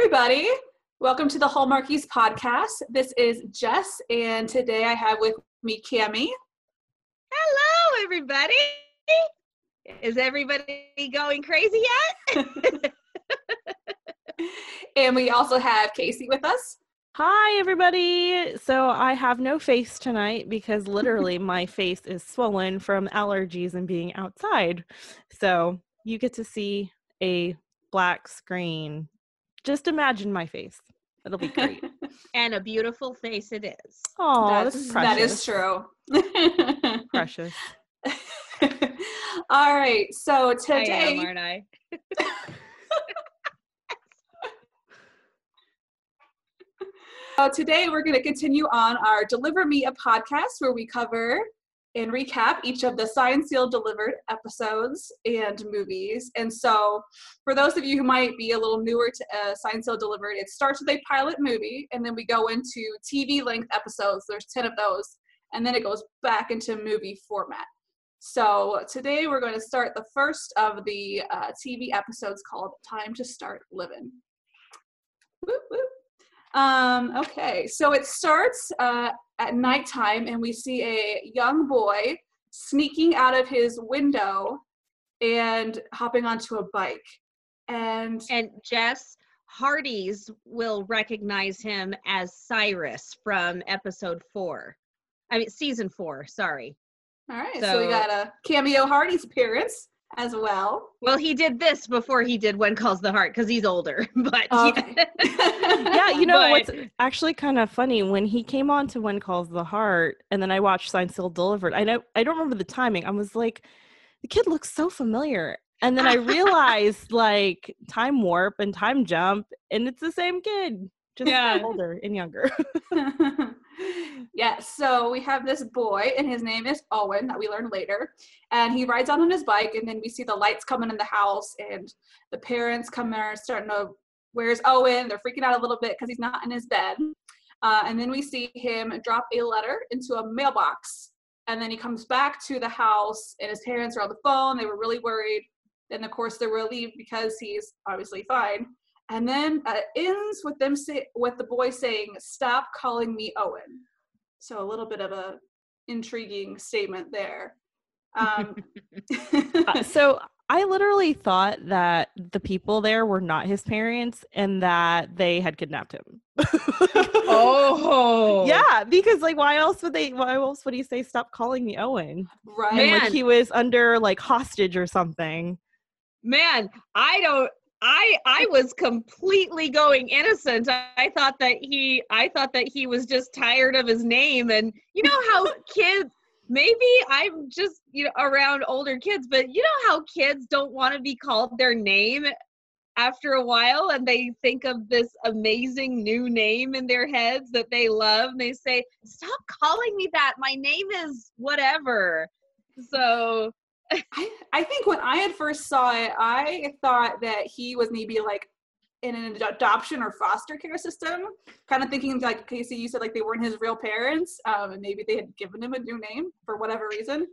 everybody. Welcome to the Hallmarkies podcast. This is Jess, and today I have with me Cammie. Hello, everybody. Is everybody going crazy yet? And we also have Casey with us. Hi, everybody. So I have no face tonight because literally my face is swollen from allergies and being outside. So you get to see a black screen. Just imagine my face. It'll be great. And a beautiful face it is. Oh, that's precious. That is true. Precious. All right. So today, I am, aren't I? Today we're going to continue on our Deliver Me a podcast where we cover and recap each of the Signed, Sealed, Delivered episodes and movies. And so for those of you who might be a little newer to Signed, Sealed, Delivered, it starts with a pilot movie and then we go into TV length episodes. There's 10 of those. And then it goes back into movie format. So today we're going to start the first of the TV episodes called Time to Start Living. Whoop, whoop. Okay, so it starts at nighttime and we see a young boy sneaking out of his window and hopping onto a bike. And Jess, Hardee's will recognize him as Cyrus from season 4, sorry. All right, so we got a cameo Hardee's appearance as well. Well, he did this before he did When Calls the Heart because he's older. But okay. Yeah, what's actually kind of funny, when he came on to When Calls the Heart and then I watched Signed, Sealed, Delivered, I don't remember the timing. I was like, the kid looks so familiar. And then I realized like time warp and time jump and it's the same kid, just older and younger. Yeah, so we have this boy and his name is Owen that we learn later, and he rides out on his bike and then we see the lights coming in the house and the parents come there starting to, where's Owen? They're freaking out a little bit because he's not in his bed, and then we see him drop a letter into a mailbox and then he comes back to the house and his parents are on the phone. They were really worried. Then of course they're relieved because he's obviously fine. And then ends with them with the boy saying, "Stop calling me Owen." So a little bit of a intriguing statement there. So I literally thought that the people there were not his parents and that they had kidnapped him. Oh, yeah, because like why else would he say "stop calling me Owen"? Right. And like he was under like hostage or something. Man, I was completely going innocent. I thought that he was just tired of his name. And you know how kids, maybe I'm just, around older kids, but you know how kids don't want to be called their name after a while and they think of this amazing new name in their heads that they love and they say, "Stop calling me that. My name is whatever." So I think when I had first saw it, I thought that he was maybe like in an adoption or foster care system, kind of thinking like Casey, you said like they weren't his real parents, and maybe they had given him a new name for whatever reason.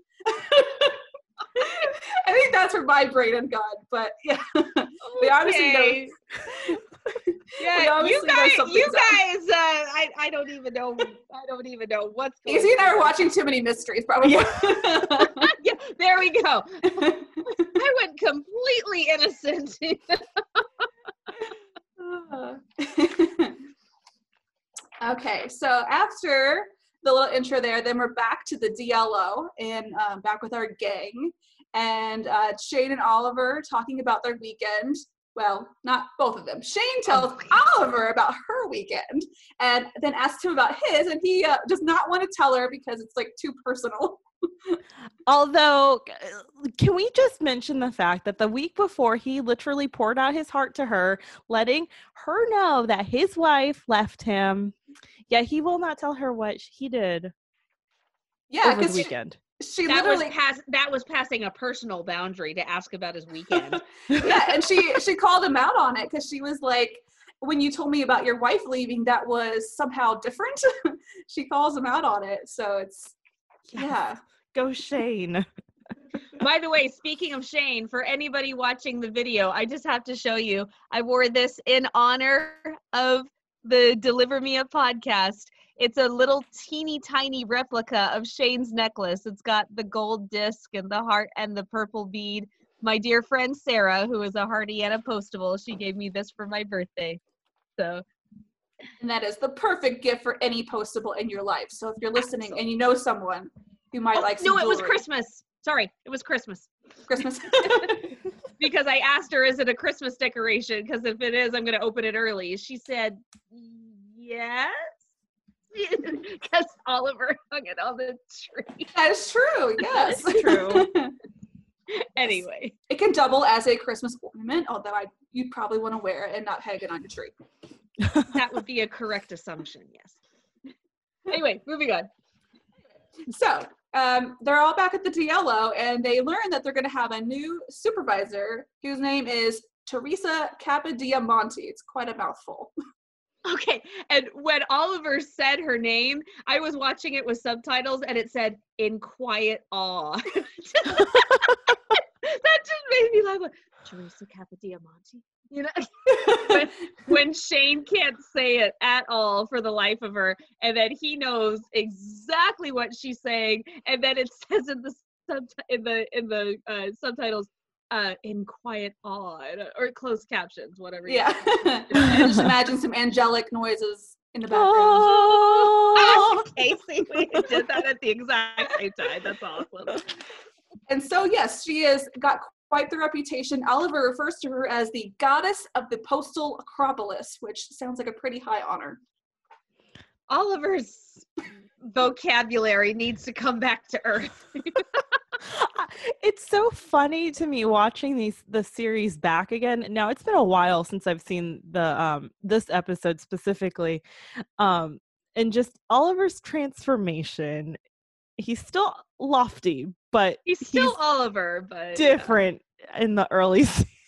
I think that's where my brain had gone, but yeah, they obviously know. Yeah, you guys, I don't even know what's going on. Casey and I are watching too many mysteries, probably. Yeah, there we go. I went completely innocent. Okay, so after the little intro there, then we're back to the DLO and back with our gang, and Shane and Oliver talking about their weekend. Well, not both of them. Shane tells Oliver about her weekend and then asks him about his, and he does not want to tell her because it's like too personal. Although, can we just mention the fact that the week before he literally poured out his heart to her, letting her know that his wife left him. Yeah, he will not tell her what he did. Yeah, over the weekend. She that literally was passing a personal boundary to ask about his weekend. Yeah, and she called him out on it because she was like, "When you told me about your wife leaving, that was somehow different." She calls him out on it, so it's yeah. Go Shane. By the way, speaking of Shane, for anybody watching the video, I just have to show you. I wore this in honor of the Deliver Me a podcast. It's a little teeny tiny replica of Shane's necklace. It's got the gold disc and the heart and the purple bead. My dear friend Sarah, who is a Hardiana Postable, she gave me this for my birthday. So, and that is the perfect gift for any Postable in your life. So if you're listening and you know someone who might like some it was jewelry. Christmas. Sorry, it was Christmas. Christmas. Because I asked her, is it a Christmas decoration? Because if it is, I'm going to open it early. She said, yes. Because Oliver hung it on the tree. That is true, yes. That is true. Anyway. It can double as a Christmas ornament, although you'd probably want to wear it and not hang it on your tree. That would be a correct assumption, yes. Anyway, moving on. So, they're all back at the DLO, and they learn that they're going to have a new supervisor whose name is Teresa Capodiamonte. It's quite a mouthful. Okay, and when Oliver said her name, I was watching it with subtitles, and it said, in quiet awe. That just made me laugh. Teresa Capodiamonte. You know, when Shane can't say it at all for the life of her, and then he knows exactly what she's saying, and then it says in the subtitles, in quiet awe, or closed captions, whatever. Yeah. And just imagine some angelic noises in the background. Oh, Casey, we did that at the exact same time. That's awesome. And so, yes, she has got quite the reputation. Oliver refers to her as the goddess of the postal Acropolis, which sounds like a pretty high honor. Oliver's vocabulary needs to come back to earth. It's so funny to me watching the series back again. Now it's been a while since I've seen the this episode specifically, and just Oliver's transformation. He's still lofty, but he's still Oliver, but different in the early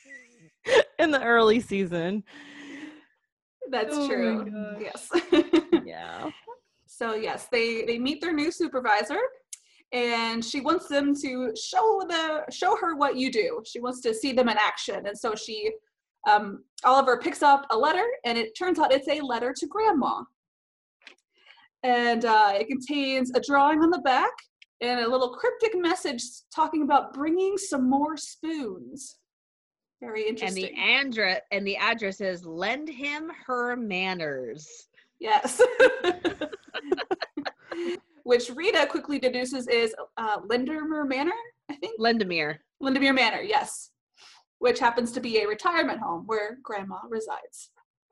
season. That's true. Yes. Yeah. So yes, they meet their new supervisor, and she wants them to show her what you do. She wants to see them in action, and so Oliver picks up a letter, and it turns out it's a letter to Grandma. And it contains a drawing on the back and a little cryptic message talking about bringing some more spoons. Very interesting. And the address is lend him her manners. Yes. Which Rita quickly deduces is Lindermer Manor, I think? Lindemere Manor, yes. Which happens to be a retirement home where Grandma resides.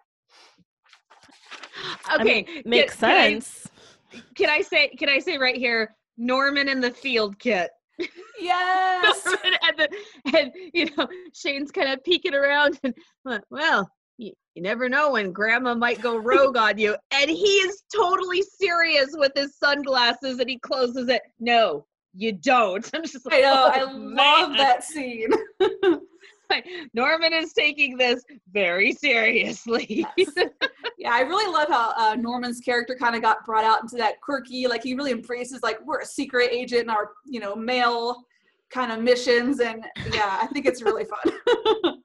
Okay, makes sense. Can I say right here, Norman in the field kit? Yes. and you know, Shane's kind of peeking around, and well, you never know when Grandma might go rogue on you. And he is totally serious with his sunglasses, and he closes it. No, you don't. I'm just like, I know. I man. love that scene. Norman is taking this very seriously. Yes. Yeah, I really love how Norman's character kind of got brought out into that quirky, like he really embraces, like, we're a secret agent in our, male kind of missions. And yeah, I think it's really fun.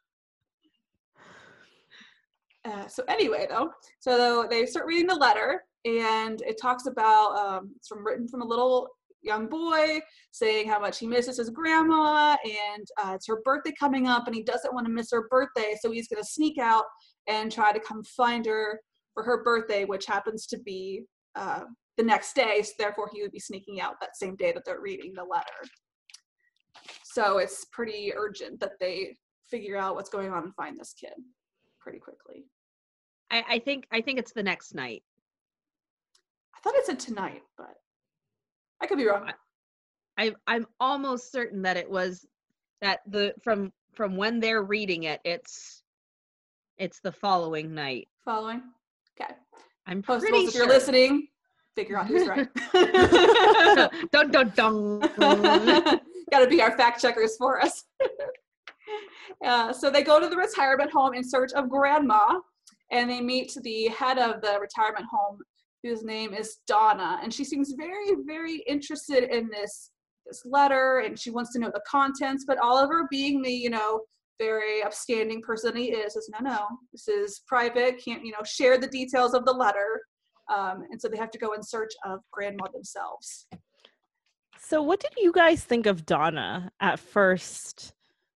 So anyway, so they start reading the letter, and it talks about, it's written from a little young boy saying how much he misses his grandma, and it's her birthday coming up, and he doesn't want to miss her birthday, so he's going to sneak out and try to come find her for her birthday, which happens to be the next day, so therefore he would be sneaking out that same day that they're reading the letter. So it's pretty urgent that they figure out what's going on and find this kid pretty quickly. I think it's the next night. I thought it said tonight, but I could be wrong. I'm almost certain that it was that from when they're reading it, it's the following night. Following? Okay. I'm Postables, pretty if sure. you're listening, figure out who's right. Dun dun dun. Got to be our fact checkers for us. So they go to the retirement home in search of Grandma, and they meet the head of the retirement home, whose name is Donna, and she seems very, very interested in this this letter and she wants to know the contents, but Oliver, being the, very upstanding person he is, says, no, this is private, can't, share the details of the letter. And so they have to go in search of Grandma themselves. So what did you guys think of Donna at first,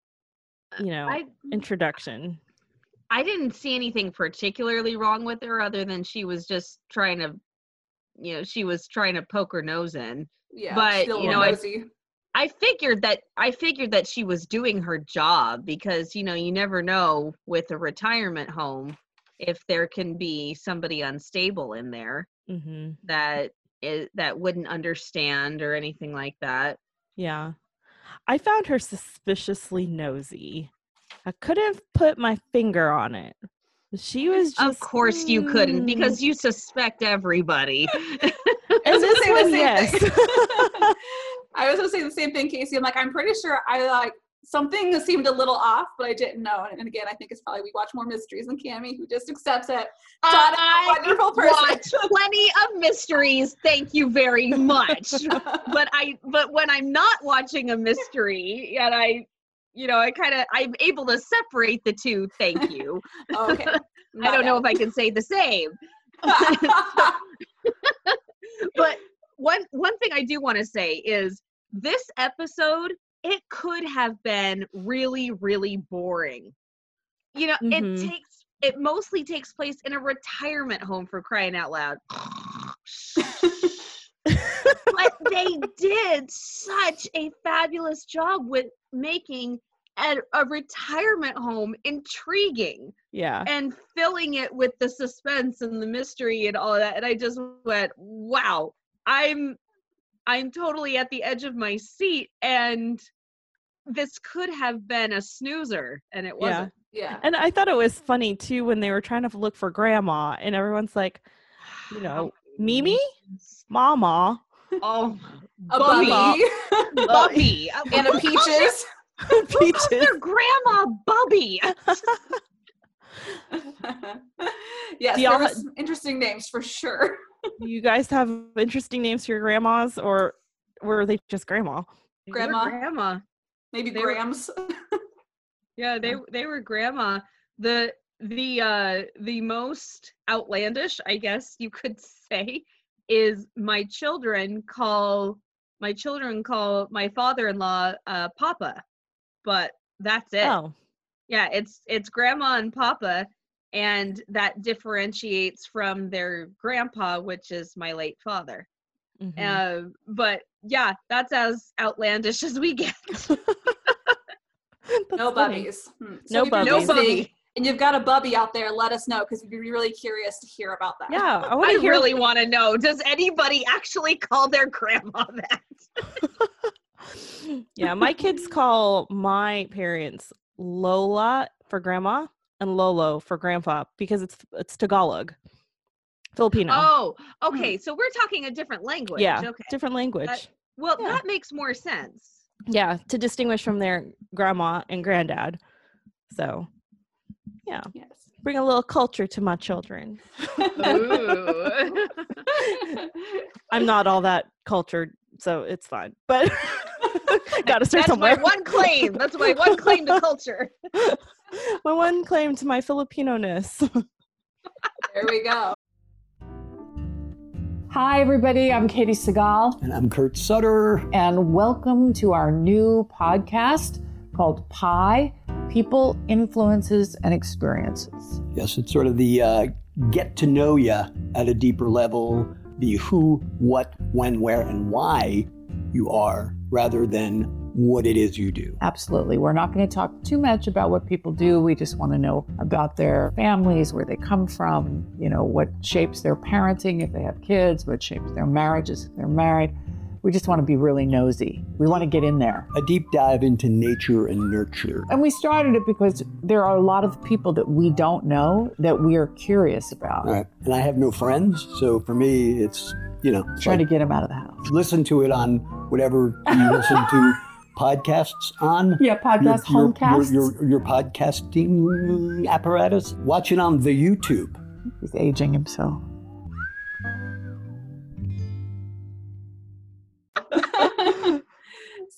introduction? I didn't see anything particularly wrong with her other than she was just trying to poke her nose in. Yeah, but nosy. I figured that she was doing her job because, you never know with a retirement home if there can be somebody unstable in there that wouldn't understand or anything like that. Yeah. I found her suspiciously nosy. I couldn't put my finger on it. She was just... Of course you couldn't, because you suspect everybody. And this one, yes. I was going to say the same thing, Casey. I'm pretty sure something seemed a little off, but I didn't know. And again, I think it's probably we watch more mysteries than Cammie, who just accepts it. I wonderful person. Watch plenty of mysteries. Thank you very much. but when I'm not watching a mystery, and I'm able to separate the two. Thank you. Okay. I don't know if I can say the same. But one thing I do want to say is this episode, it could have been really, really boring. It mostly takes place in a retirement home, for crying out loud. But they did such a fabulous job with making a retirement home intriguing. Yeah. And filling it with the suspense and the mystery and all of that. And I just went, wow, I'm totally at the edge of my seat, and this could have been a snoozer, and it wasn't. Yeah. And I thought it was funny too when they were trying to look for Grandma, and everyone's like, Mimi, Mama, a Bubby, Bubby, and a Peaches. Peaches. Their Grandma Bubby. Yes, there were some interesting names for sure. You guys have interesting names for your grandmas, or were they just Grandma? Grandma. Maybe Grams. Yeah, they were Grandma. The most outlandish, I guess you could say, is my children call my father-in-law Papa, but that's it. Oh. Yeah, it's Grandma and Papa, and that differentiates from their grandpa, which is my late father. But yeah, that's as outlandish as we get. No Bubbies. No Bubby. And you've got a Bubby out there, let us know, because we'd be really curious to hear about that. Yeah, I really want to know. Does anybody actually call their grandma that? Yeah, my kids call my parents Lola for Grandma and Lolo for Grandpa because it's Tagalog, Filipino. Oh, okay. So we're talking a different language. Yeah, okay. Different language. That makes more sense. Yeah, to distinguish from their grandma and granddad. So, yeah. Yes. Bring a little culture to my children. Ooh. I'm not all that cultured, so it's fine. But gotta start somewhere. That's my one claim. That's my one claim to culture. My one claim to my Filipino-ness. There we go. Hi, everybody. I'm Katie Segal. And I'm Kurt Sutter. And welcome to our new podcast called Pi, People, Influences, and Experiences. Yes, it's sort of the get to know you at a deeper level, the who, what, when, where, and why you are, rather than what it is you do. Absolutely. We're not going to talk too much about what people do. We just want to know about their families, where they come from, what shapes their parenting if they have kids, what shapes their marriages if they're married. We just want to be really nosy. We want to get in there. A deep dive into nature and nurture. And we started it because there are a lot of people that we don't know that we are curious about. All right. And I have no friends, so for me, it's, trying to get them out of the house. Listen to it on whatever you listen to podcasts on. Yeah, homecasts. Your podcasting apparatus. Watch it on the YouTube. He's aging himself.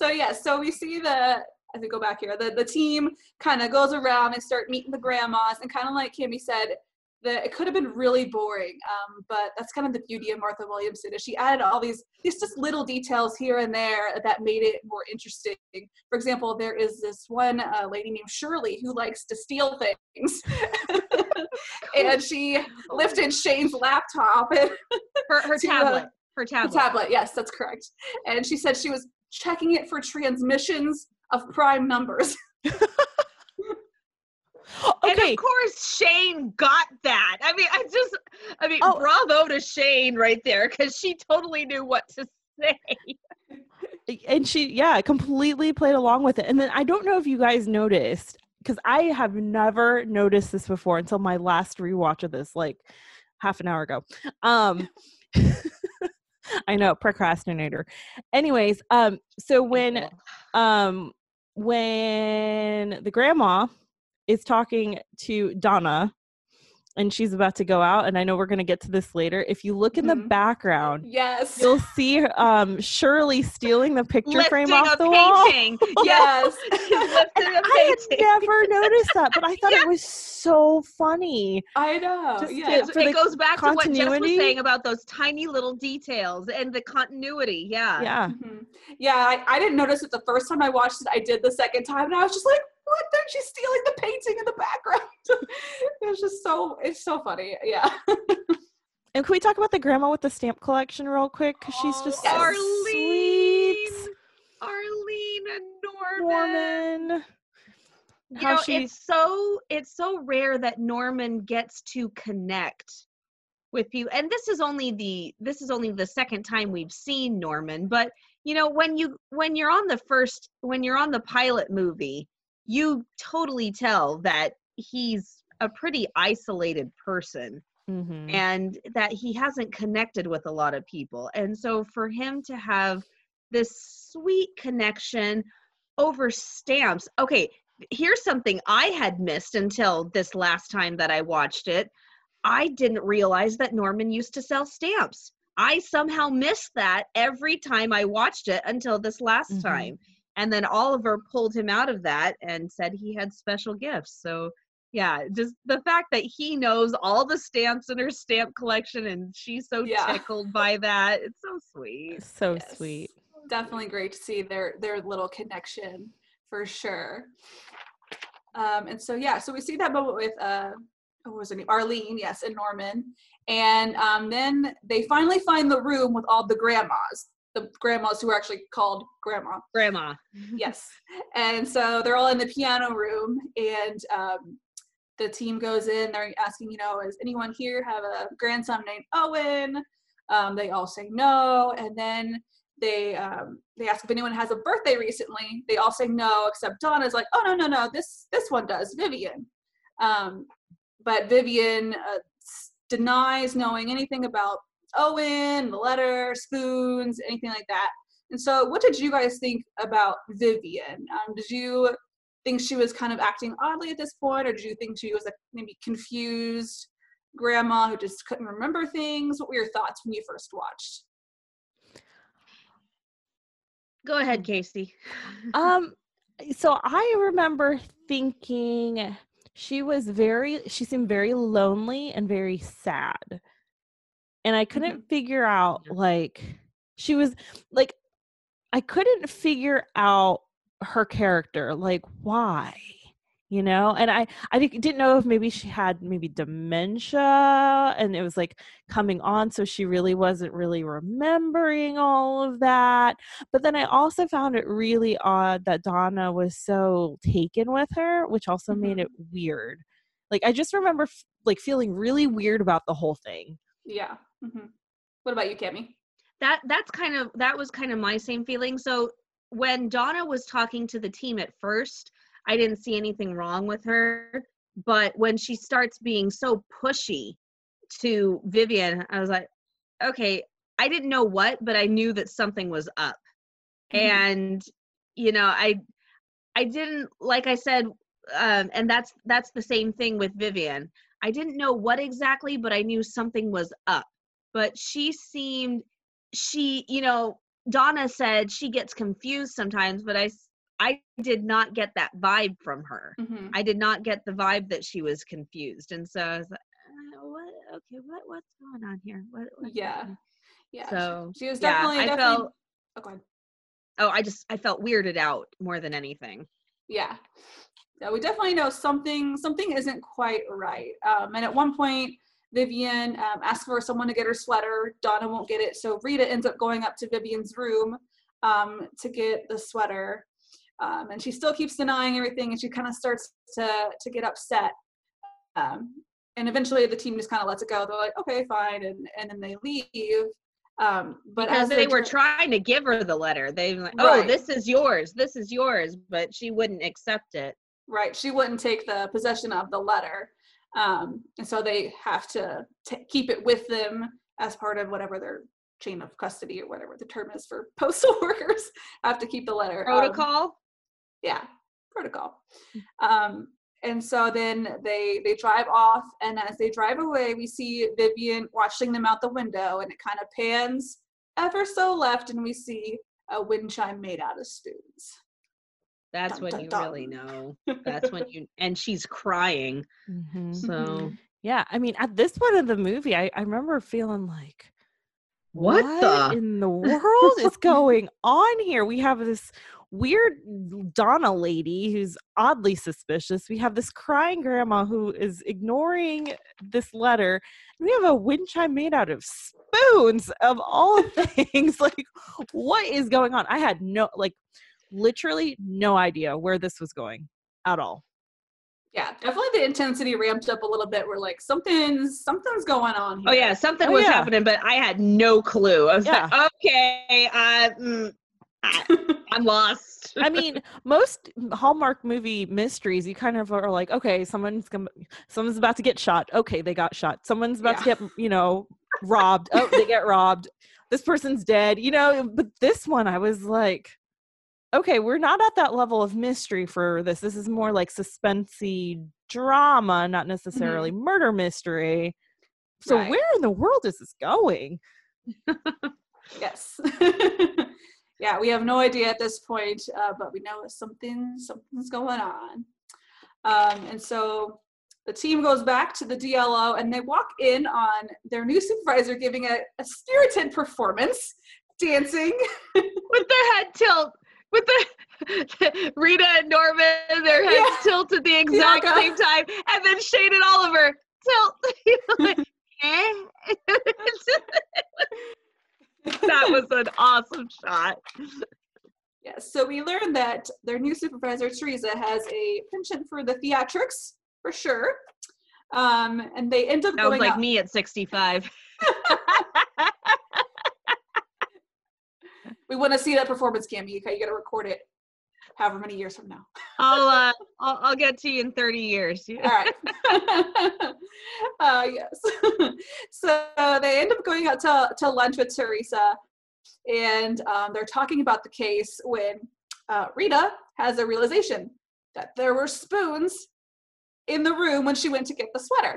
So we see I think go back here. The team kind of goes around and start meeting the grandmas, and kind of like Kimmy said, that it could have been really boring, but that's kind of the beauty of Martha Williamson, is she added all these just little details here and there that made it more interesting. For example, there is this one lady named Shirley who likes to steal things. And she lifted Shane's laptop. And her tablet. Her tablet, yes, that's correct. And she said she was checking it for transmissions of prime numbers. And of course Shane got that. I mean, bravo to Shane right there, because she totally knew what to say. And she, completely played along with it. And then I don't know if you guys noticed, because I have never noticed this before until my last rewatch of this, like half an hour ago. I know, procrastinator. Anyways, so when the grandma is talking to Donna and she's about to go out, and I know we're going to get to this later. If you look in the background, yes, you'll see Shirley stealing the picture frame off the painting. wall. Yes. I had never noticed that, but I thought it was so funny. I know. It goes back to what Jess was saying about those tiny little details and the continuity. Yeah. Mm-hmm. Yeah, I didn't notice it the first time I watched it. I did the second time, and I was just like, what? Then she's stealing the painting in the background. It's so funny. Yeah. And can we talk about the grandma with the stamp collection real quick? Because she's just so sweet. Arlene and Norman. How it's so rare that Norman gets to connect with people. And this is only the second time we've seen Norman, but when you're on the pilot movie, you totally tell that he's a pretty isolated person. Mm-hmm. And that he hasn't connected with a lot of people. And so for him to have this sweet connection over stamps. Okay, here's something I had missed until this last time that I watched it. I didn't realize that Norman used to sell stamps. I somehow missed that every time I watched it until this last time. And then Oliver pulled him out of that and said he had special gifts. So yeah, just the fact that he knows all the stamps in her stamp collection, and she's so tickled by that. It's so sweet. So sweet. Definitely great to see their little connection for sure. And so we see that moment with what was her name? Arlene, yes, and Norman. And then they finally find the room with all the grandmas who are actually called Grandma. Yes. And so they're all in the piano room, and the team goes in, they're asking, does anyone here have a grandson named Owen? They all say no. And then they ask if anyone has a birthday recently. They all say no, except Donna's like, oh, no, this one does, Vivian. But Vivian denies knowing anything about Owen, the letter, spoons, anything like that. And so what did you guys think about Vivian? Did you think she was kind of acting oddly at this point, or did you think she was a maybe confused grandma who just couldn't remember things? What were your thoughts when you first watched? Go ahead, Casey. So I remember thinking she seemed very lonely and very sad. And I couldn't figure out, she was, I couldn't figure out her character, why, and I didn't know if maybe she had dementia and it was coming on, so she really wasn't really remembering all of that. But then I also found it really odd that Donna was so taken with her, which also made it weird. I just remember feeling really weird about the whole thing. Yeah. What about you, Cammie? That was kind of my same feeling. So when Donna was talking to the team at first, I didn't see anything wrong with her. But when she starts being so pushy to Vivian, I was like, okay, I didn't know what, but I knew that something was up. And, I didn't, like I said, and that's the same thing with Vivian. I didn't know what exactly, but I knew something was up. But she seemed, Donna said she gets confused sometimes, but I did not get that vibe from her. Mm-hmm. I did not get the vibe that she was confused. And so I was like, what's going on here? What's happening? Yeah. So she was definitely. I felt. Oh, go ahead. Oh, I felt weirded out more than anything. Yeah, we definitely know something isn't quite right. And at one point, Vivian asks for someone to get her sweater. Donna won't get it, so Rita ends up going up to Vivian's room to get the sweater. And she still keeps denying everything, and she kind of starts to get upset. And eventually the team just kind of lets it go. They're like, okay, fine, and then they leave. But because they were trying to give her the letter. They were like, oh, this is yours, but she wouldn't accept it. Right, she wouldn't take the possession of the letter. And so they have to keep it with them as part of whatever their chain of custody or whatever the term is for postal workers, have to keep the letter. Protocol? Protocol. And so then they drive off, and as they drive away, we see Vivian watching them out the window, and it kind of pans ever so left, and we see a wind chime made out of spoons. That's when you really know. That's when and she's crying. Mm-hmm. So yeah, I mean, at this point of the movie, I remember feeling like, what in the world is going on here? We have this weird Donna lady who's oddly suspicious. We have this crying grandma who is ignoring this letter. And we have a wind chime made out of spoons of all things. Like, what is going on? I had literally no idea where this was going at all. Yeah, definitely the intensity ramped up a little bit. We're like, something's going on here. Oh yeah, something was happening, but I had no clue. I was like, okay, I'm lost. I mean, most Hallmark movie mysteries, you kind of are like, okay, someone's about to get shot. Okay, they got shot. Someone's about to get, robbed. Oh, they get robbed. This person's dead. But this one, I was like, okay, we're not at that level of mystery for this. This is more like suspensey drama, not necessarily murder mystery. So where in the world is this going? Yes. Yeah, we have no idea at this point, but we know something's going on. And so the team goes back to the DLO, and they walk in on their new supervisor giving a spirited performance, dancing. With their head tilt. With the Rita and Norman, their heads tilt at the exact same time, and then Shane and Oliver tilt. That was an awesome shot. Yes, so we learned that their new supervisor, Teresa, has a penchant for the theatrics, for sure. And they end up going like me at 65. We want to see that performance, Cami. You got to record it however many years from now. I'll get to you in 30 years. All right. Yes. So they end up going out to lunch with Teresa, and they're talking about the case when Rita has a realization that there were spoons in the room when she went to get the sweater.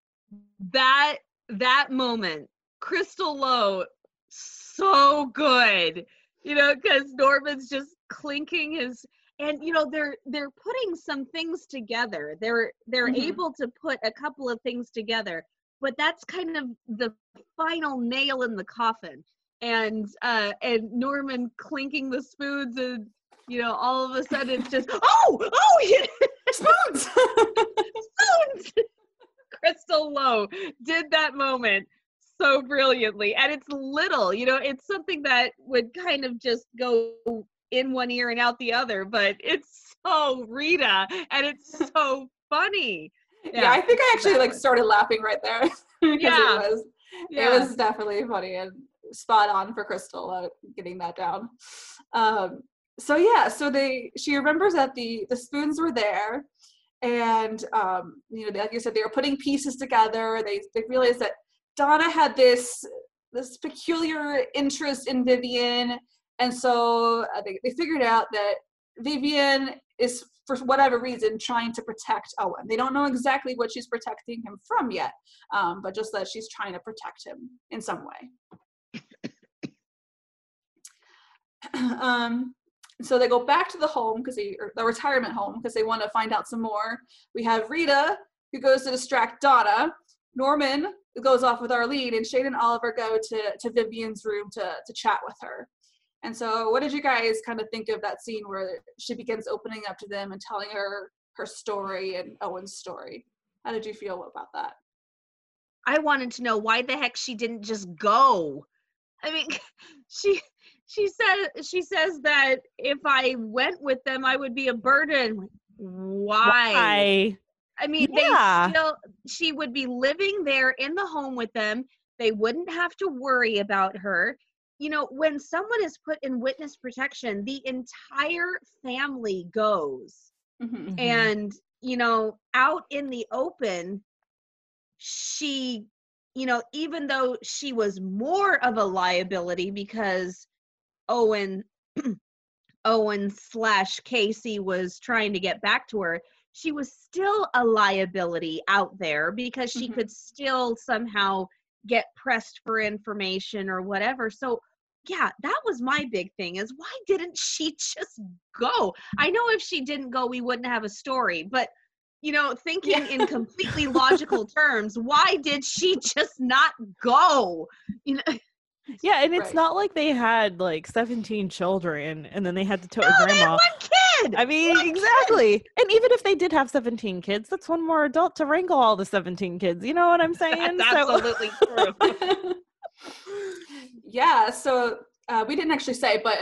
That moment, Crystal Lowe, so good. Because Norman's just clinking his, and they're putting some things together. They're able to put a couple of things together, but that's kind of the final nail in the coffin. And Norman clinking the spoons, and all of a sudden it's just spoons. Spoons. Crystal Lowe did that moment so brilliantly, and it's little, it's something that would kind of just go in one ear and out the other, but it's so Rita, and it's so funny. Yeah, I think I actually started laughing right there. Because it was definitely funny and spot on for Crystal getting that down. So she remembers that the spoons were there, and like you said, they were putting pieces together. They realized that Donna had this peculiar interest in Vivian, and so they figured out that Vivian is, for whatever reason, trying to protect Owen. They don't know exactly what she's protecting him from yet, but just that she's trying to protect him in some way. So they go back to the home or the retirement home because they want to find out some more. We have Rita who goes to distract Donna. Norman goes off with Arlene, and Shane and Oliver go to Vivian's room to chat with her. And so what did you guys kind of think of that scene where she begins opening up to them and telling her story and Owen's story? How did you feel about that? I wanted to know why the heck she didn't just go. I mean, she says that if I went with them, I would be a burden. Why? I mean, she would be living there in the home with them. They wouldn't have to worry about her. You know, when someone is put in witness protection, the entire family goes. Mm-hmm. And, you know, out in the open, she, you know, even though she was more of a liability because Owen / Casey was trying to get back to her, she was still a liability out there because she could still somehow get pressed for information or whatever. So yeah, that was my big thing, is why didn't she just go? I know if she didn't go, we wouldn't have a story, but you know, thinking in completely logical terms, why did she just not go? You know. Yeah, and it's not like they had like 17 children and then they had to tow No, a grandma. they had one kid. I mean, exactly. And even if they did have 17 kids, that's one more adult to wrangle all the 17 kids. You know what I'm saying? That's absolutely true. Yeah, so we didn't actually say, but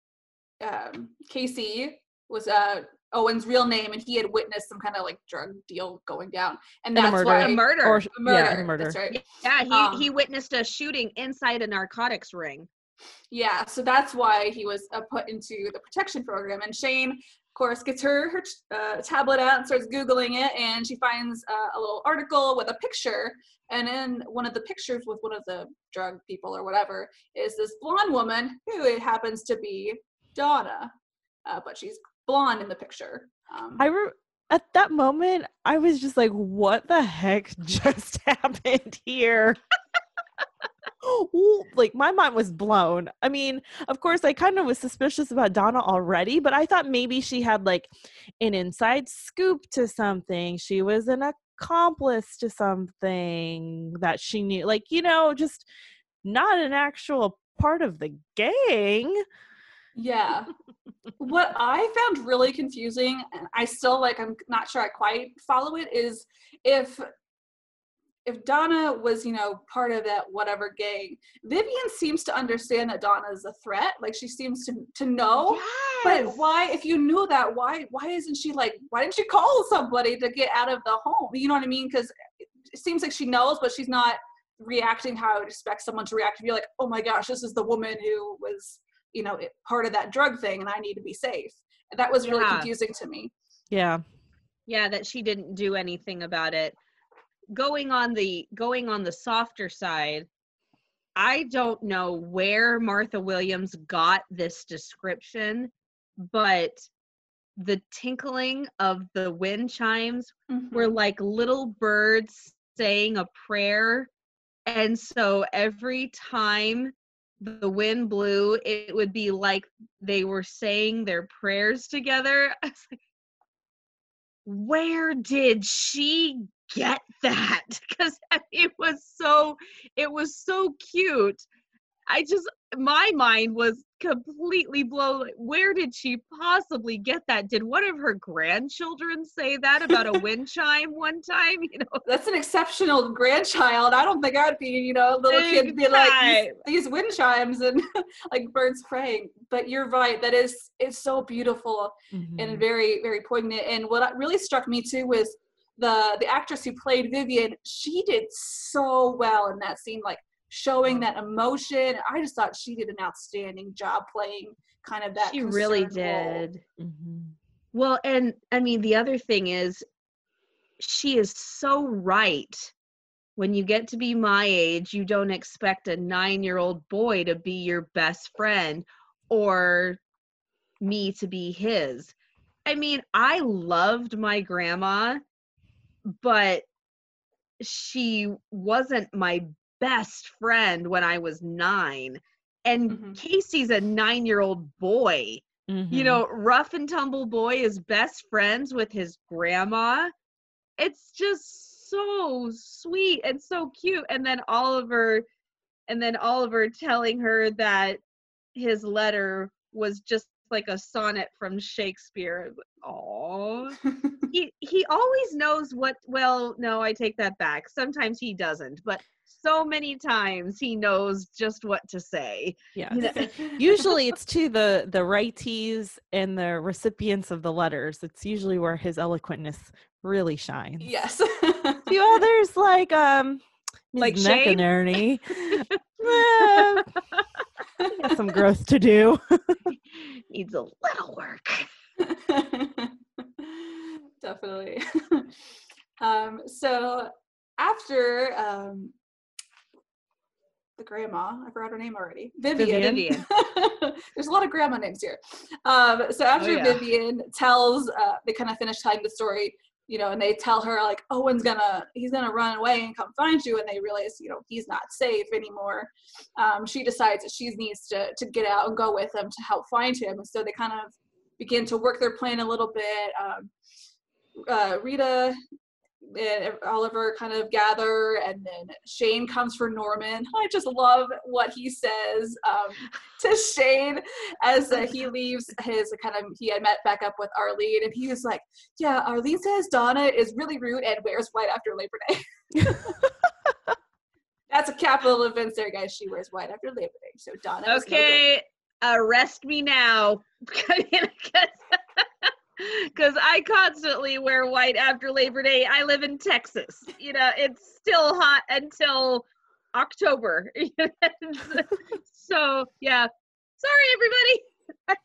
Casey was Owen's real name, and he had witnessed some kind of like drug deal going down, and that's a murder. That's right. Yeah, he witnessed a shooting inside a narcotics ring. Yeah, so that's why he was put into the protection program. And Shane, of course, gets her tablet out and starts Googling it, and she finds a little article with a picture. And in one of the pictures with one of the drug people or whatever is this blonde woman who it happens to be Donna, but she's blonde in the picture. At that moment, I was just like, what the heck just happened here? Like, my mind was blown. I mean, of course, I kind of was suspicious about Donna already, but I thought maybe she had like an inside scoop to something. She was an accomplice to something that she knew, like, you know, just not an actual part of the gang. Yeah. What I found really confusing, and I still I'm not sure I quite follow it, is if Donna was, you know, part of that whatever gang, Vivian seems to understand that Donna is a threat. Like, she seems to know. Yes. But why, if you knew that, why isn't she like, why didn't she call somebody to get out of the home? You know what I mean? Because it seems like she knows, but she's not reacting how I would expect someone to react. To be like, oh my gosh, this is the woman who was, you know, part of that drug thing, and I need to be safe. And that was really confusing to me. Yeah, that she didn't do anything about it. Going on the softer side, I don't know where Martha Williams got this description, but the tinkling of the wind chimes were like little birds saying a prayer. And so every time the wind blew, it would be like they were saying their prayers together. I was like, where did she get that? Because it was so cute. My mind was completely blown. Where did she possibly get that? Did one of her grandchildren say that about a wind chime one time? You know, that's an exceptional grandchild. I don't think I'd be, you know, a little kid be like these wind chimes and like birds praying. But you're right. It's so beautiful and very, very poignant. And what really struck me too was the actress who played Vivian. She did so well in that scene, like showing that emotion. I just thought she did an outstanding job playing kind of that. She really did. Mm-hmm. Well, and I mean, the other thing is, she is so right. When you get to be my age, you don't expect a 9-year-old boy to be your best friend or me to be his. I mean, I loved my grandma, but she wasn't my best friend when I was 9. and Casey's a 9-year-old boy. You know, rough and tumble boy is best friends with his grandma. It's just so sweet and so cute. And then Oliver telling her that his letter was just like a sonnet from Shakespeare. Oh, he always knows what. Well, no, I take that back. Sometimes he doesn't, but so many times he knows just what to say. Yeah. You know? Usually it's to the writees and the recipients of the letters. It's usually where his eloquentness really shines. Yes. The others like Like Shane? McInerney. Got some growth to do. Needs a little work. Definitely. So after the grandma, I forgot her name already. Vivian. There's a lot of grandma names here. So after Vivian tells, they kind of finish telling the story, you know, and they tell her like, he's gonna run away and come find you, and they realize, you know, he's not safe anymore. She decides that she needs to get out and go with him to help find him, and so they kind of begin to work their plan a little bit. Rita and Oliver kind of gather, and then Shane comes for Norman. I just love what he says to Shane as he leaves he had met back up with Arlene, and he was like, yeah, Arlene says Donna is really rude and wears white after Labor Day. That's a capital event there, guys. She wears white after Labor Day. So Donna is okay, arrest me now. Because I constantly wear white after Labor Day. I live in Texas. You know, it's still hot until October. So, yeah. Sorry, everybody.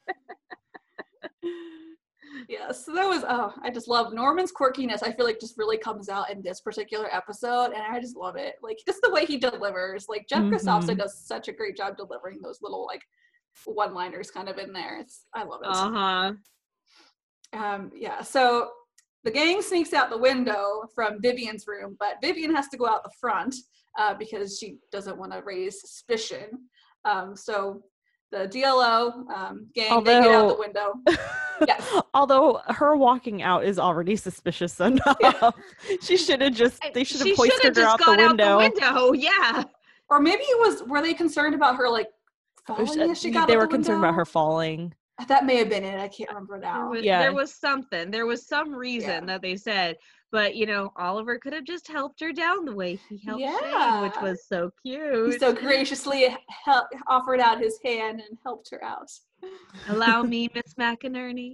Yeah, so that was, I just love Norman's quirkiness. I feel like just really comes out in this particular episode, and I just love it. Like, just the way he delivers. Like, Jeff Krasowski does such a great job delivering those little, like, one-liners kind of in there. I love it. Yeah, so the gang sneaks out the window from Vivian's room, but Vivian has to go out the front because she doesn't want to raise suspicion. So the DLO gang, they get out the window. Yes. Although her walking out is already suspicious enough. Yeah. They should have hoisted her out the window. Yeah. Or maybe were they concerned about her like falling as she got out the window? They were concerned about her falling. That may have been it. I can't remember now. There was something. There was some reason that they said. But, you know, Oliver could have just helped her down the way he helped Shane, which was so cute. He so graciously offered out his hand and helped her out. Allow me, Miss McInerney.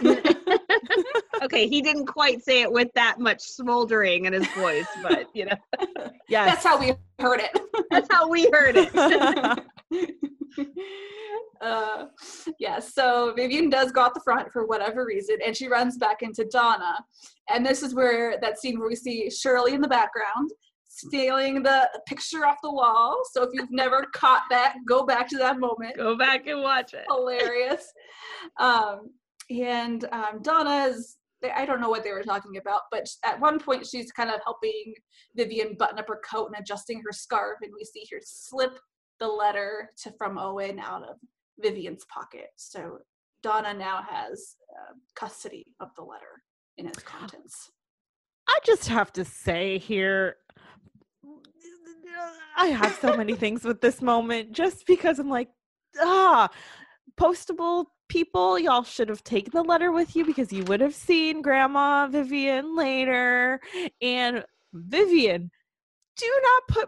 Okay, he didn't quite say it with that much smoldering in his voice, but, you know. Yeah, that's how we heard it. That's how we heard it. So Vivian does go out the front for whatever reason, and she runs back into Donna. And this is where that scene where we see Shirley in the background stealing the picture off the wall. So if you've never caught that, go back to that moment. Go back and watch it. Hilarious. And Donna's, I don't know what they were talking about, but at one point she's kind of helping Vivian button up her coat and adjusting her scarf, and we see her slip the letter from Owen out of Vivian's pocket. So Donna now has custody of the letter and its contents. I just have to say here, I have so many things with this moment just because I'm like, postable people, y'all should have taken the letter with you because you would have seen Grandma Vivian later. And Vivian, do not put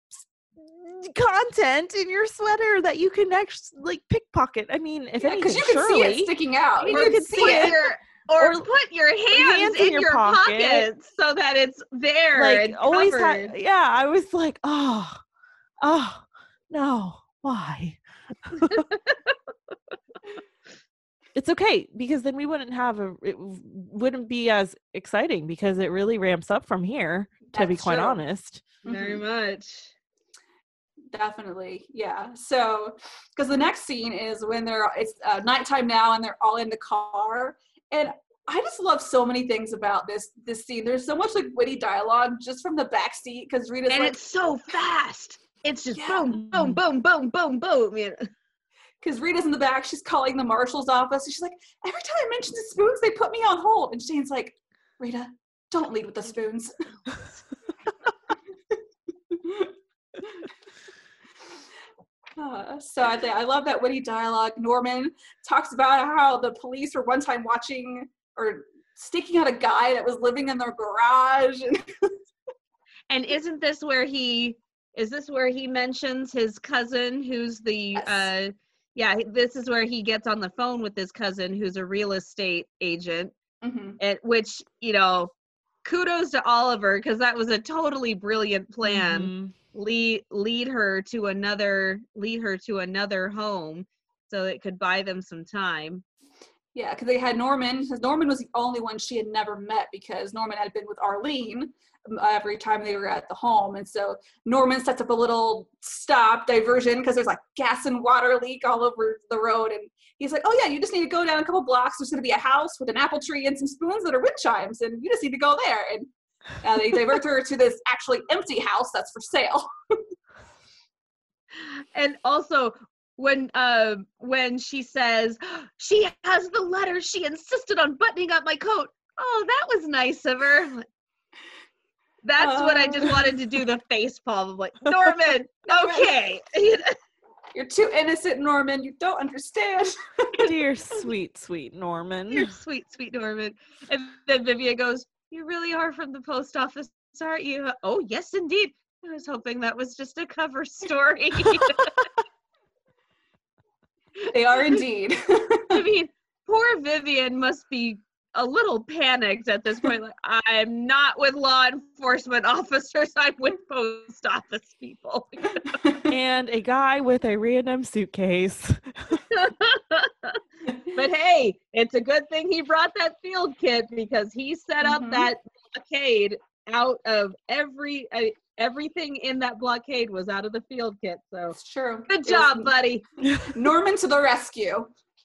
content in your sweater that you can actually like pickpock. I mean, if anything, because you can see it sticking out. You can see it. Or put your hands in your pockets so that it's there. Like, and always I was like, oh no, why? It's okay because then we wouldn't have it wouldn't be as exciting because it really ramps up from here. To be quite honest, very much. Definitely, yeah. So, because the next scene is when it's nighttime now and they're all in the car, and I just love so many things about this scene. There's so much like witty dialogue just from the back seat because Rita's and it's so fast. It's just boom, boom, boom, boom, boom, boom. You know? Because Rita's in the back, she's calling the marshal's office, and she's like, every time I mention the spoons, they put me on hold. And Shane's like, Rita, don't lead with the spoons. So I love that witty dialogue. Norman talks about how the police were one time watching or staking out a guy that was living in their garage. And isn't this where he mentions his cousin who's the yes. This is where he gets on the phone with his cousin who's a real estate agent. Mm-hmm. Which, you know, kudos to Oliver, because that was a totally brilliant plan. Mm-hmm. Lead her to another home so it could buy them some time. Yeah, because they had Norman. Norman was the only one she had never met, because Norman had been with Arlene every time they were at the home. And so Norman sets up a little diversion because there's like gas and water leak all over the road. And he's like, oh yeah, you just need to go down a couple blocks. There's going to be a house with an apple tree and some spoons that are wind chimes. And you just need to go there. And they divert her to this actually empty house that's for sale. And also when she says she has the letter, she insisted on buttoning up my coat. Oh, that was nice of her. That's what I just wanted to do, the face palm. I'm like, Norman, okay. You're too innocent, Norman. You don't understand. Dear sweet, sweet Norman. Dear sweet, sweet Norman. And then Vivian goes, you really are from the post office, aren't you? Oh, yes, indeed. I was hoping that was just a cover story. They are indeed. I mean, poor Vivian must be a little panicked at this point. Like, I'm not with law enforcement officers. I'm with post office people. And a guy with a random suitcase. But hey, it's a good thing he brought that field kit, because he set up that blockade out of everything in that blockade was out of the field kit. So it's true. Good job, buddy. Norman to the rescue.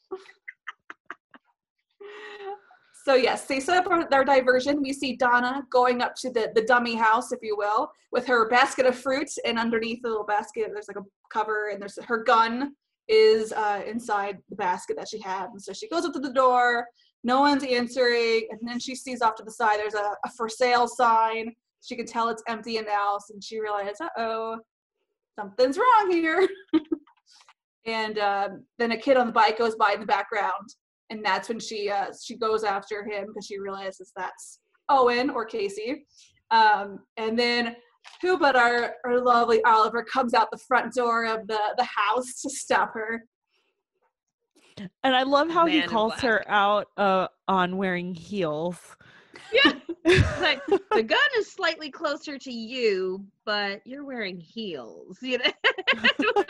So yes, they set up their diversion. We see Donna going up to the dummy house, if you will, with her basket of fruits, and underneath the little basket, there's like a cover, and there's her gun is inside the basket that she had. And so she goes up to the door, no one's answering, and then she sees off to the side, there's a for sale sign. She can tell it's empty in the house, and she realizes, uh-oh, something's wrong here. And then a kid on the bike goes by in the background. And that's when she goes after him, because she realizes that's Owen or Casey. And then who but our lovely Oliver comes out the front door of the house to stop her. And I love how he Man in calls black. her out on wearing heels. Yeah. Like, the gun is slightly closer to you, but you're wearing heels. You know?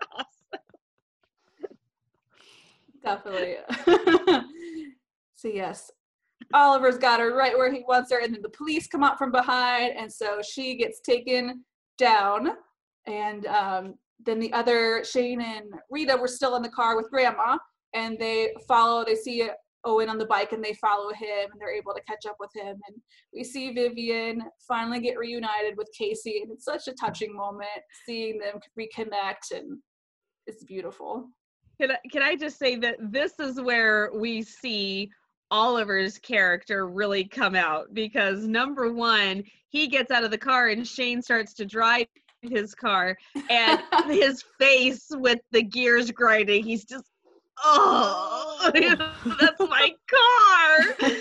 Definitely. So yes, Oliver's got her right where he wants her, and then the police come out from behind, and so she gets taken down. And then the other, Shane and Rita, were still in the car with Grandma, and they see Owen on the bike, and they follow him, and they're able to catch up with him. And we see Vivian finally get reunited with Casey, and it's such a touching moment seeing them reconnect, and it's beautiful. Can I just say that this is where we see Oliver's character really come out, because number one, he gets out of the car and Shane starts to drive his car, and his face with the gears grinding, he's just, oh, that's my car.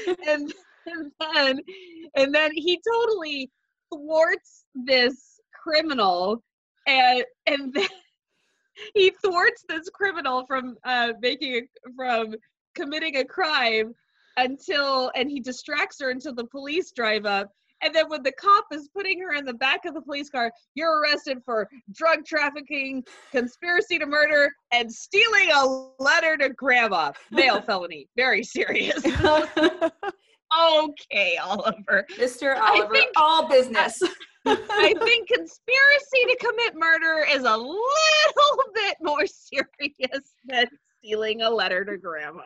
And then he totally thwarts this criminal, and then he thwarts this criminal from committing a crime and he distracts her until the police drive up. And then when the cop is putting her in the back of the police car, you're arrested for drug trafficking, conspiracy to murder, and stealing a letter to Grandma. Male felony. Very serious. Okay, Oliver. Mr. Oliver, all business. I think conspiracy to commit murder is a little bit more serious than stealing a letter to Grandma.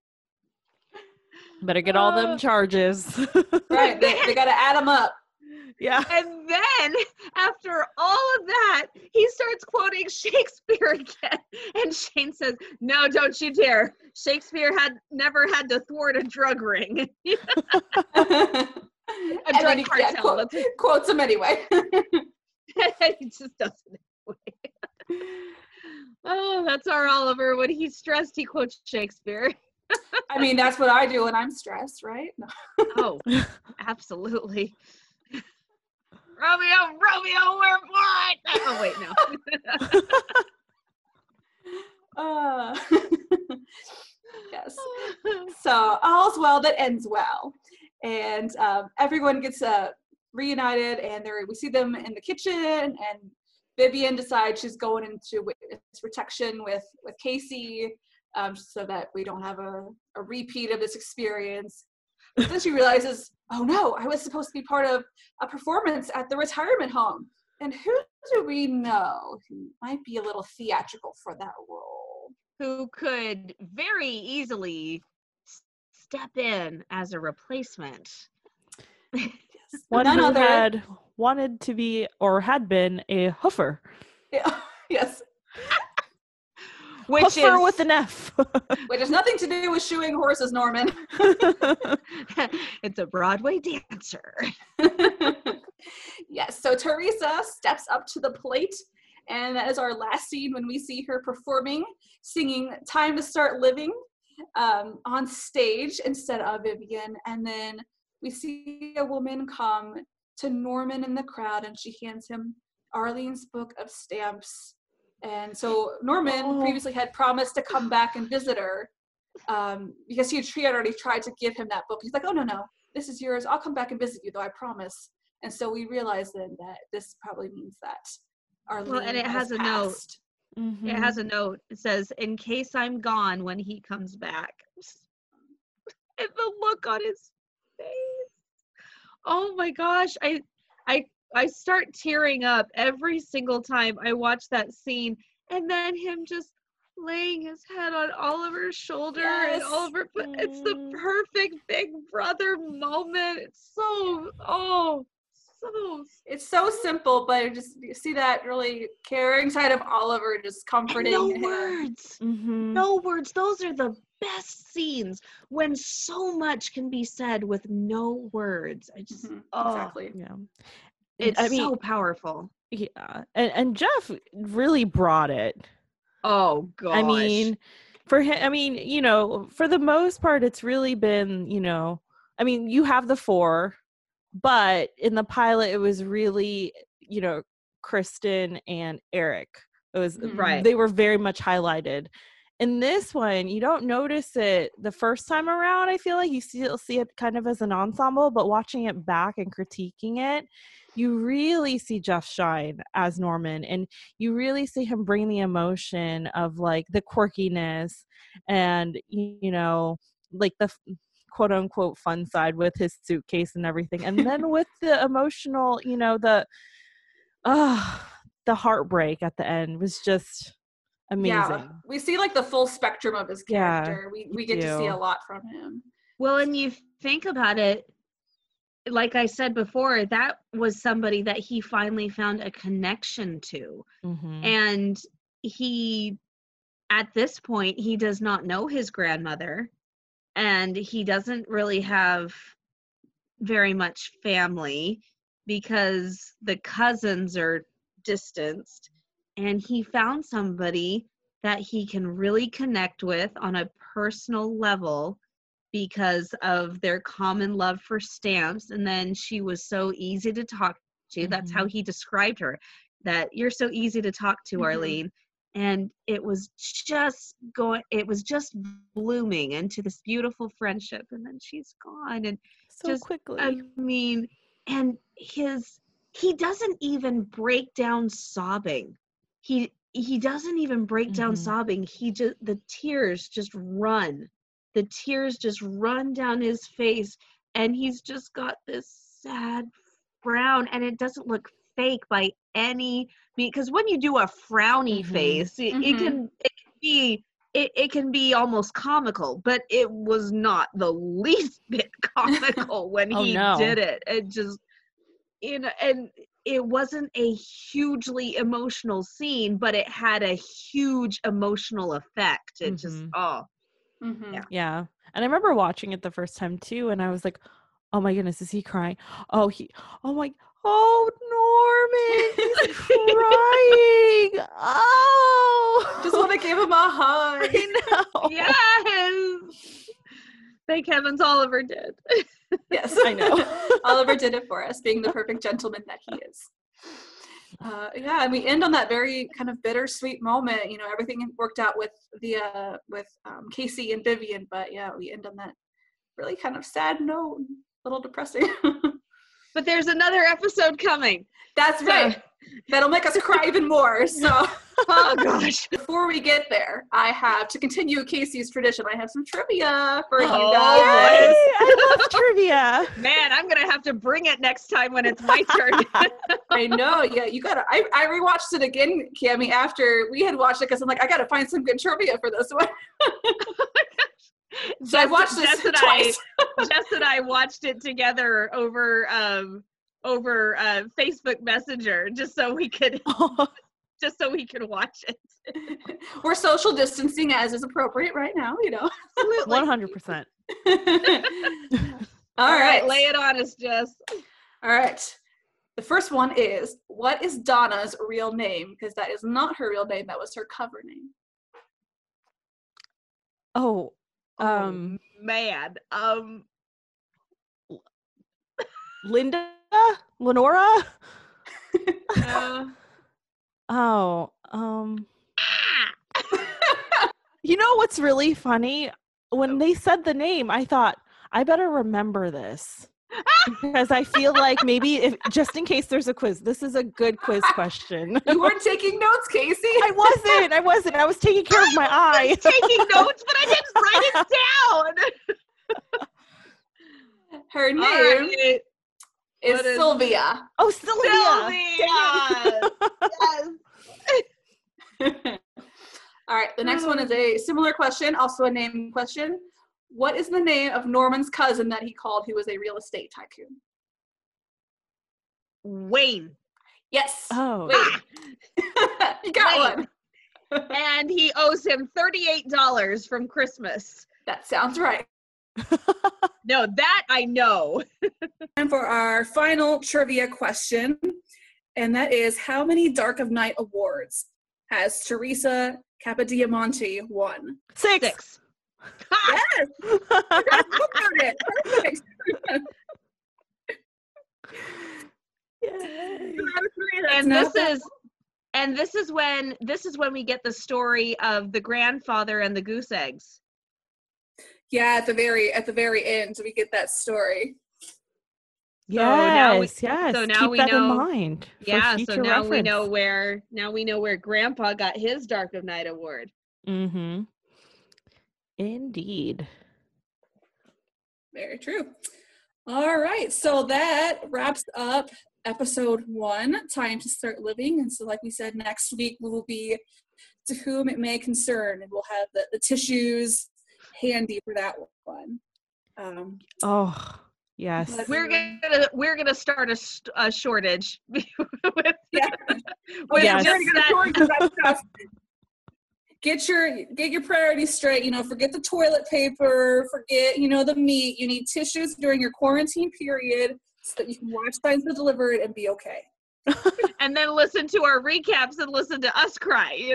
Better get all them charges. Right, they got to add them up. Yeah. And then after all of that, he starts quoting Shakespeare again. And Shane says, no, don't you dare. Shakespeare had never had to thwart a drug ring. And then he quotes him anyway. He just does it anyway. Oh, that's our Oliver. When he's stressed, he quotes Shakespeare. I mean, that's what I do when I'm stressed, right? No. Oh, absolutely. Romeo, we're what? Oh, wait, no. Yes. So all's well that ends well. And everyone gets reunited, and we see them in the kitchen, and Vivian decides she's going into witness protection with Casey, so that we don't have a repeat of this experience. But then she realizes, oh no, I was supposed to be part of a performance at the retirement home. And who do we know who might be a little theatrical for that role? Who could very easily step in as a replacement. Yes. One who had wanted to be or had been a hoofer. Yeah. Yes. Hoofer with an F. Which has nothing to do with shoeing horses, Norman. It's a Broadway dancer. Yes, so Teresa steps up to the plate, and that is our last scene when we see her performing, singing Time to Start Living on stage instead of Vivian. And then we see a woman come to Norman in the crowd, and she hands him Arlene's book of stamps. And so Norman previously had promised to come back and visit her because he had already tried to give him that book. He's like, oh, no, this is yours. I'll come back and visit you, though, I promise. And so we realize then that this probably means that Arlene and it has a note. Mm-hmm. It has a note. It says, in case I'm gone when he comes back. And the look on his face. Oh my gosh. I start tearing up every single time I watch that scene, and then him just laying his head on Oliver's shoulder. Yes. And Oliver, it's the perfect big brother moment. It's it's so simple, but you see that really caring side of Oliver, just comforting him. Words. Mm-hmm. No words. Those are the best scenes when so much can be said with no words. Exactly. Yeah. It's so powerful. Yeah. And Jeff really brought it. Oh, gosh. I mean, for him, for the most part, it's really been, you have the four, but in the pilot, it was really, Kristen and Eric. It was right. They were very much highlighted. In this one, you don't notice it the first time around. I feel like you still see it kind of as an ensemble, but watching it back and critiquing it, you really see Jeff shine as Norman, and you really see him bring the emotion of like the quirkiness and, like the quote unquote fun side with his suitcase and everything. And then with the emotional, the heartbreak at the end was just amazing. Yeah, we see like the full spectrum of his character. Yeah, we get to see a lot from him. Well, and you think about it, like I said before, that was somebody that he finally found a connection to. Mm-hmm. And he, at this point, he does not know his grandmother, and he doesn't really have very much family because the cousins are distanced. And he found somebody that he can really connect with on a personal level because of their common love for stamps. And then she was so easy to talk to. Mm-hmm. That's how he described her, that you're so easy to talk to, mm-hmm. Arlene. And it was just blooming into this beautiful friendship. And then she's gone. And so just quickly. I mean, and he doesn't even break down sobbing. He doesn't even break down mm-hmm. sobbing. The tears just run. The tears just run down his face, and he's just got this sad frown, and it doesn't look fake by any means. Because when you do a frowny mm-hmm. face, it can be almost comical, but it was not the least bit comical when he did it. and it wasn't a hugely emotional scene, but it had a huge emotional effect. It just, Mm-hmm. Yeah. And I remember watching it the first time too, and I was like, oh my goodness, is he crying? Oh Norman, he's crying. Oh, Just want to give him a hug. I know. yes. Thank heavens Oliver did. Yes, I know. Oliver did it for us, being the perfect gentleman that he is. Yeah, and we end on that very kind of bittersweet moment. You know, everything worked out with the Casey and Vivian, but yeah, we end on that really kind of sad note, a little depressing. But there's another episode coming. That's right. That'll make us cry even more. So, oh gosh. Before we get there, I have to continue Casey's tradition. I have some trivia for you Oh, guys. Yay, I love trivia. Man, I'm gonna have to bring it next time when it's my turn. I know. Yeah, you gotta. I rewatched it again, Cammie, after we had watched it because I'm like, I gotta find some good trivia for this one. So I watched this twice. Jess and I watched it together over Facebook Messenger just so we could watch it. We're social distancing as is appropriate right now, you know. 100%. All right, lay it on us, Jess. All right. The first one is, what is Donna's real name? Because that is not her real name. That was her cover name. Oh, man. Linda? Lenora? You know what's really funny? When they said the name, I thought, I better remember this. Because I feel like maybe just in case there's a quiz, this is a good quiz question. You weren't taking notes, Casey. I wasn't. I was taking care of my eye. Taking notes, but I didn't write it down. Her name is Sylvia. Oh, Sylvia. Yes. All right, the next one is a similar question, also a name question. What is the name of Norman's cousin that he called, who was a real estate tycoon? Wayne. Yes. Oh. Wayne. You got Wayne. one. And he owes him $38 from Christmas. That sounds right. No, that I know. And for our final trivia question, and that is, how many Dark of Night awards has Teresa Capodiamonte won? 6. Yes. It. Perfect. And this is when we get the story of the grandfather and the goose eggs. Yeah, at the very end we get that story. Yes. So now Keep we that know. in mind. Yeah, so now reference. we know where Grandpa got his Dark of Night award. Mm-hmm. Indeed. Very true. All right, so that wraps up episode 1, Time to Start Living. And so like we said, next week we will be To Whom It May Concern, and we'll have the tissues handy for that one. Yes. We're gonna start a shortage. With Yeah. Yes. Get your priorities straight. You know, forget the toilet paper, forget, the meat. You need tissues during your quarantine period so that you can watch Science Delivered and be okay. And then listen to our recaps and listen to us cry.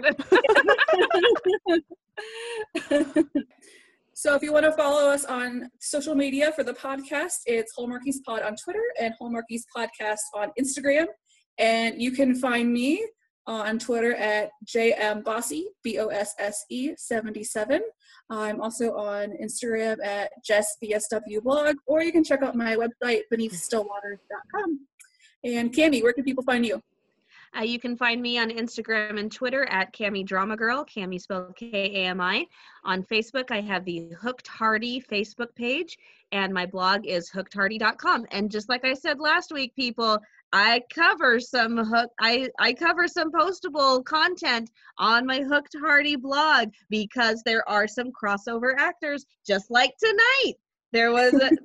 So if you want to follow us on social media for the podcast, it's Hallmarkies Pod on Twitter and Hallmarkies Podcast on Instagram. And you can find me on Twitter at JMBossy, BOSSE 77. I'm also on Instagram at JessBSWblog, or you can check out my website, beneathstillwaters.com. And Cammie, where can people find you? You can find me on Instagram and Twitter at Cammie Drama Girl, Cammie spelled Kami. On Facebook, I have the Hooked Hardy Facebook page, and my blog is hookedhardy.com. And just like I said last week, people, I cover some postable content on my Hooked Hardy blog because there are some crossover actors, just like tonight.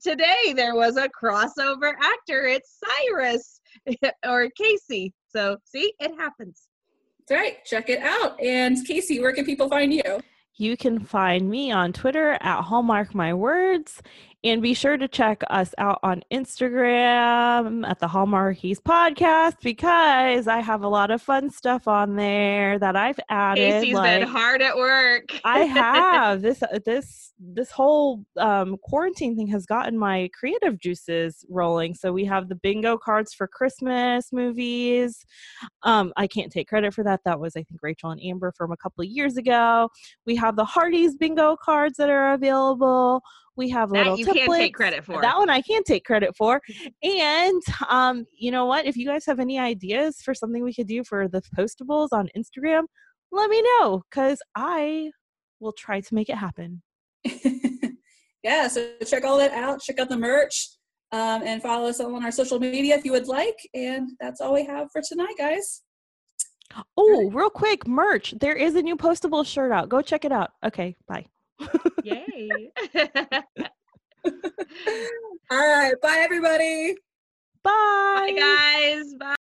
today there was a crossover actor. It's Cyrus or Casey. So see, it happens. That's right. Check it out. And Casey, where can people find you? You can find me on Twitter at Hallmark My Words, and be sure to check us out on Instagram at the Hallmarkies Podcast, because I have a lot of fun stuff on there that I've added. Casey's been hard at work. I have. This whole quarantine thing has gotten my creative juices rolling. So we have the bingo cards for Christmas movies. I can't take credit for that. That was, I think, Rachel and Amber from a couple of years ago. We have the Hardee's bingo cards that are available. We have little you templates. Can't take credit for. That one I can't take credit for. And you know what? If you guys have any ideas for something we could do for the postables on Instagram, let me know, because I will try to make it happen. Yeah, so check all that out. Check out the merch, and follow us on our social media if you would like. And that's all we have for tonight, guys. Oh, real quick, merch. There is a new postable shirt out. Go check it out. Okay, bye. Yay. All right. Bye, everybody. Bye. Bye, guys. Bye.